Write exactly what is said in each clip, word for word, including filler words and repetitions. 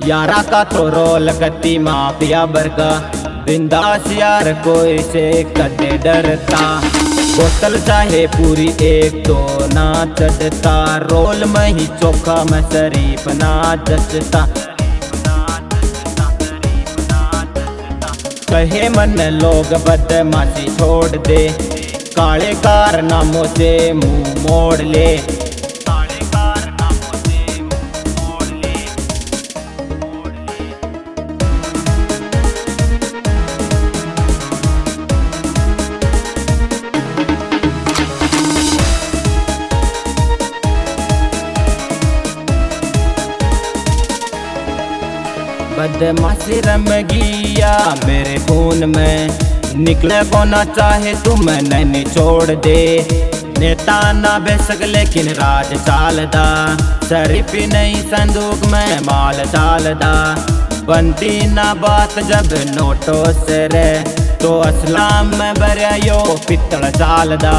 यारा का तो रोल कती माफिया बरका बिंदास यार कोई से कदे डरता। बोतल चाहे पूरी एक तो ना चढ़ता, रोल में ही चोखा में शरीफ ना जचता। कहे मन लोग बदमाशी छोड़ दे, काले कारनामों से मुंह मोड़ ले। बदमाशी रम गया मेरे खून में, निकले को ना चाहे तुम नहीं छोड़ दे। नेता ना बेशक लेकिन राज चालदा, शरीफी नहीं संदूक में माल चालदा। बनती ना बात जब नोटों से रे, तो असलाम में बरे यो पित्तल चालदा।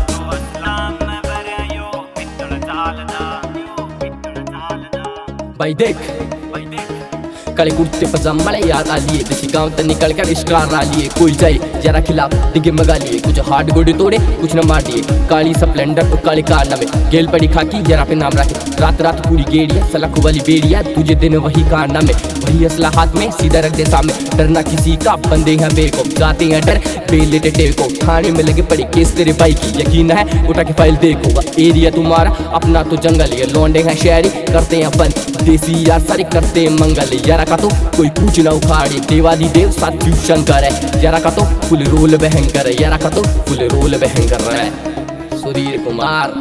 भाई देख काले कुर्ते पजामा याद आ लिए, देसी गांव तक निकल कर स्टार आ लिए। कोई जाए जरा खिलाफ डिगे मगा लिए, कुछ हार्ड गोडे तोड़े कुछ न मार दिए। काली स्प्लेंडर और काली कार नवे गेल पड़ी खाकी जरा पे नाम रखे। रात रात पूरी गेड़िया सलाखू वाली बेड़िया, तुझे दिन वही कार में वही असला हाथ में सीधा रख दे सामने। डरना किसी का बंदे हैं बेको, गाते हैं डर बेले टेटे को। थाने में लगे पड़ी केस तेरे भाई की, यकीन है उठा के फाइल देखो। एरिया तुम्हारा अपना तो जंगल, ये लौंडे हैं शहरी करते हैं बंद। देसी यार सारे करते हैं मंगल, यारा का तो कोई कुछ ना उखाड़े। देवादी देव साथ फ्यूशन करे, यारा का तो फुल रोल बहंकर है। यारा का तो फुल रोल बहंकर है। सुधीर कुमार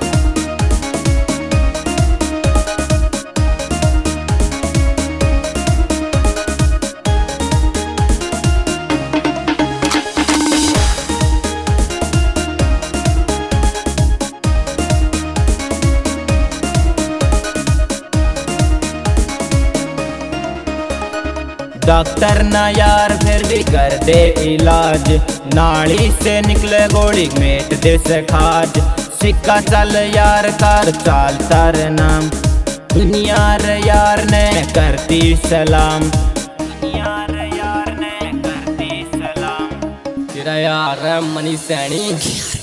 डॉक्टर ना यार फिर भी कर दे इलाज, नाड़ी से निकले गोली मेट दे से खाज। सिक्का चल यार कर चाल तर नाम, दुनिया रे यार ने करती सलाम। दुनिया रे यार ने करती सलाम। तेरा यार मनी सैनी।